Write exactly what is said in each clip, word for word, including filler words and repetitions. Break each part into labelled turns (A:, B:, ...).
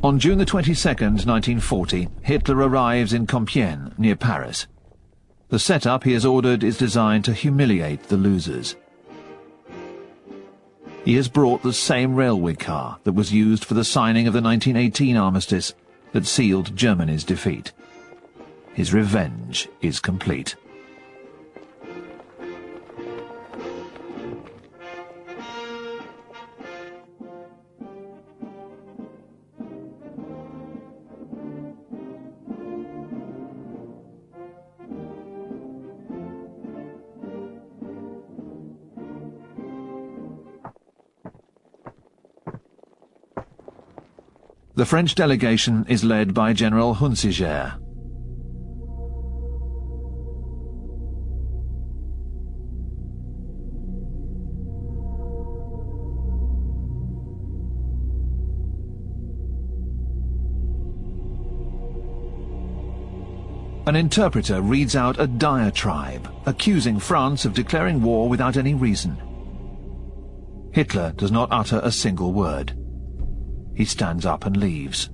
A: On June the twenty-second, nineteen forty, Hitler arrives in Compiègne, near Paris. The setup he has ordered is designed to humiliate the losers. He has brought the same railway car that was used for the signing of the nineteen eighteen armistice that sealed Germany's defeat. His revenge is complete. The French delegation is led by General Hunsiger. An interpreter reads out a diatribe, accusing France of declaring war without any reason. Hitler does not utter a single word. He stands up and leaves.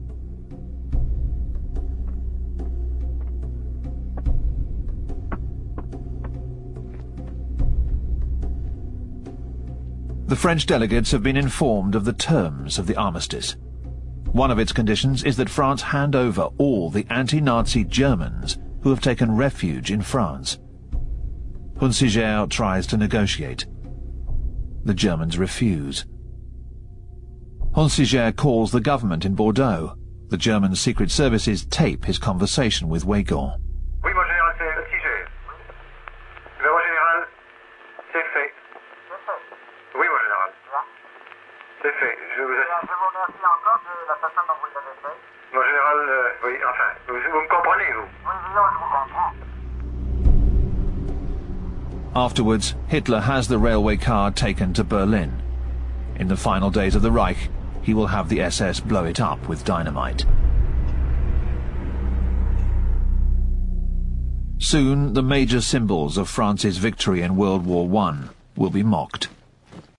A: The French delegates have been informed of the terms of the armistice. One of its conditions is that France hand over all the anti-Nazi Germans who have taken refuge in France. Hunsiger tries to negotiate. The Germans refuse. Hunsiger calls the government in Bordeaux. The German secret services tape his conversation with Weygand.
B: Oui, mon général, c'est Hunsiger. Mais mon général, c'est fait. Oui, mon général. C'est fait, je vous assure. Je vous remercie encore de la façon dont vous l'avez fait. Mon général, euh, oui, enfin, vous, vous me comprenez, vous? Oui, oui, je vous comprends.
A: Afterwards, Hitler has the railway car taken to Berlin. In the final days of the Reich, he will have the S S blow it up with dynamite. Soon, the major symbols of France's victory in World War One will be mocked.